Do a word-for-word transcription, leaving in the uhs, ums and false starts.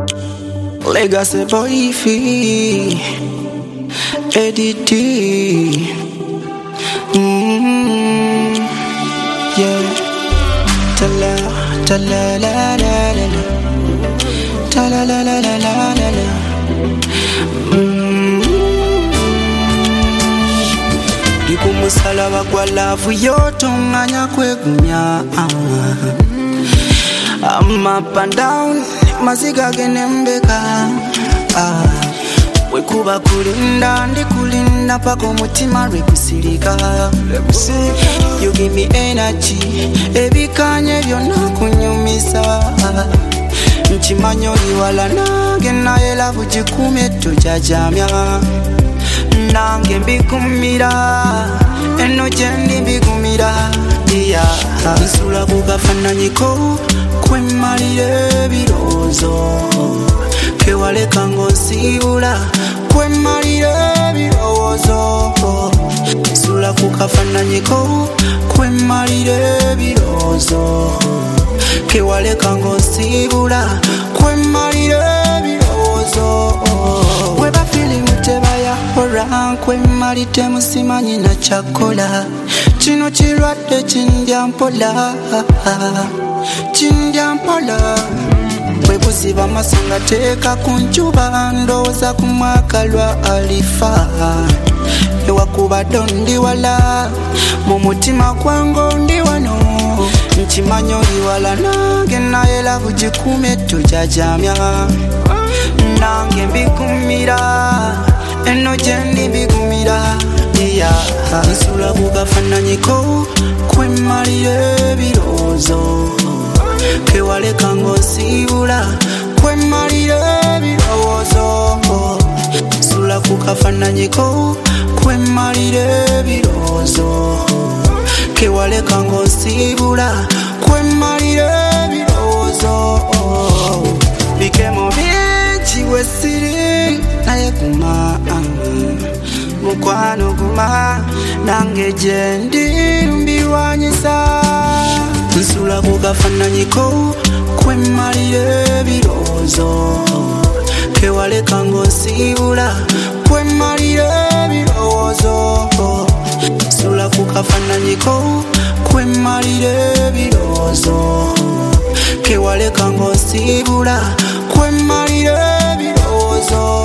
Legacy boy fee Eddie D. Mm, yeah. Tala, tala, la, la, la, la. Tala, la, la, la, la, la, la. Mm. Diku musalaba kwa lavu yoto nganya kwegumya. I'm up and down, maziga genembeka. Ah. Wekuba kulinda, ndi kulinda pako mutima rekusirika. You give me energy, ebikanye byonna kunyumisa. Nchimanyo liwala nange naye lavu jikume tujajamya. Nange mbikumira, eno jendi mbikumira. Yeah. Nsula kukafananyiko kwemalire birozo. Kewaleka ngonsibula kwemalire birozo. Nsula kukafananyiko kwemalire birozo. Kewaleka ngonsibula kwemalire birozo. Weba fili mutebaya ora kwemalite musimanyi na chakola. Chino chirwadde chindya mpola, chindya mpola. Bwebuziba masanga teka kunjuba ndoza kumwakalwa alifa. Ewakuba dondi wala mumutima kwango ndi wano. Nchimanyo liwala nange naye lavu jikume tujajamya. Nange mbikumira, eno jendi mbikumira. Yeah. Nsula kukafananyiko kwemalire birozo. Kewaleka ngonsibula kwemalire birozo. Nsula kukafananyiko kwemalire birozo. Kewaleka ngonsibula kwemalire birozo. Bikemo bingi wesiri naye kuma. Mukwano guma nange jendi mbiwanyisa. Nsula kukafananyiko kwemalire birozo. Kewaleka ngonsibula kwemalire birozo. Nsula kukafananyiko kwemalire birozo. Kewaleka ngonsibula kwemalire birozo.